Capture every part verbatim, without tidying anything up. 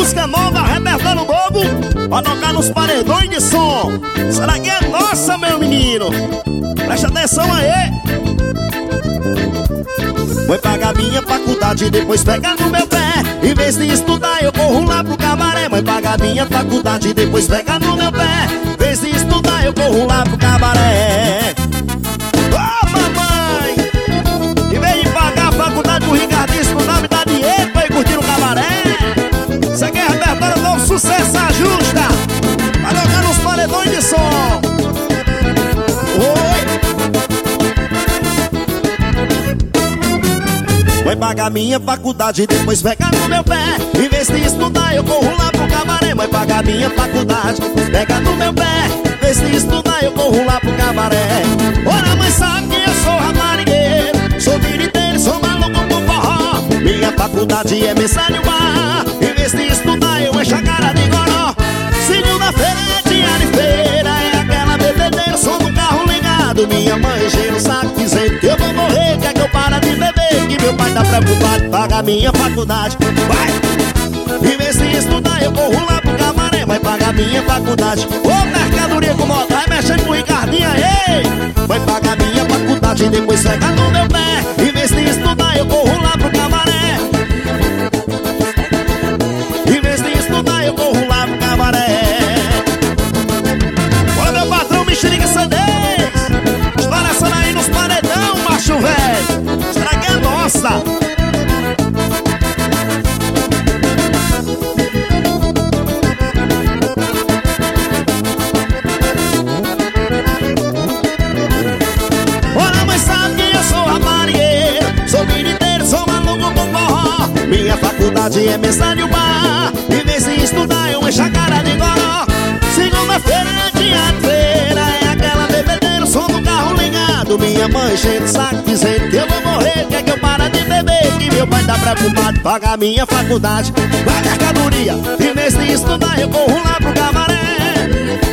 música nova, repertório novo, pra tocar nos paredões de som. Será que é nossa, meu menino? Presta atenção aí. Vou pagar minha faculdade e depois pega no meu pé. Em vez de estudar eu corro lá pro cabaré. Mãe, paga minha faculdade e depois pega no meu pé. Em vez de estudar eu corro lá pro cabaré. Ô, oh, mamãe, em vez de pagar a faculdade pro Ricardinho, estudar, me dá dinheiro pra ir curtir no cabaré. Isso aqui é repertório novo, sucesso ajusta. Vai tocar nos paredões de som. Oi. Vai pagar minha faculdade e depois pega no meu pé. Em vez de estudar eu corro lá pro cabaré. Vai pagar minha faculdade, pega no meu pé. Em vez de estudar eu corro lá pro cabaré. Ora, mãe sabe que eu sou raparigueiro, sou diriteiro, sou maluco com forró. Minha faculdade é missa de bar. Em vez de estudar eu encho a cara de goró. Segunda-feira é dia de feira, é aquela bebedeira, som do carro ligado. Minha mãe encheu o saco dizendo que eu vou morrer, quer que eu para de beber, que meu pai tá preocupado, paga minha faculdade. Vai! Em vez de estudar eu corro lá pro cabaré. Vai pagar minha faculdade. Ô, mercadoria com moto, vai mexendo com o Ricardinho aí. Vai pagar minha faculdade e depois pega no meu pé. Em vez de estudar eu corro lá pro cabaré. Em vez de estudar eu corro lá pro cabaré. Olha meu patrão, Mexerica Sandês, esbaraçando aí nos paredão, macho velho. Será que é nossa? Minha faculdade é mesa de bar. Em vez de estudar eu encho a cara de goró. Segunda-feira é dia de feira, é aquela bebedeira, o som do carro ligado. Minha mãe enchendo o saco dizendo que eu vou morrer, quer que eu para de beber, que meu pai tá preocupado, paga minha faculdade. Vai mercadoria, em vez de estudar eu corro lá pro cabaré.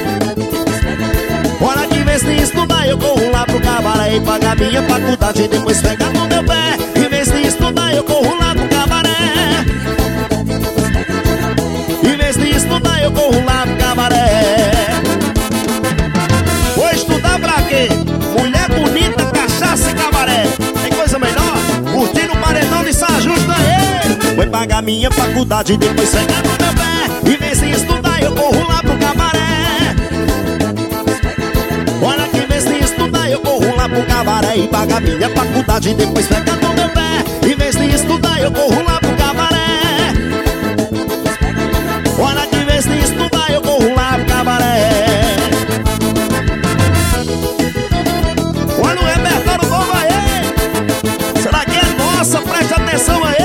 Bora que em vez de estudar eu corro lá pro cabaré e paga minha faculdade e depois pega no meu pé. Em vez de estudar eu corro lá pro cabaré. Em vez de estudar eu corro lá pro cabaré. Vou estudar pra quê? Mulher bonita, cachaça e cabaré. Tem coisa melhor? Curtindo o paredão de Sajusta aí. Vou pagar minha faculdade e depois pega no meu pé. Em vez de estudar eu corro lá pro cabaré. Olha que em vez de estudar eu corro lá pro cabaré e paga minha faculdade e depois pega no meu pé. Em vez de estudar eu corro lá pro cabaré. Olha que em vez de estudar eu corro lá pro cabaré. Olha o repertório novo aí. Será que é nossa? Presta atenção aí.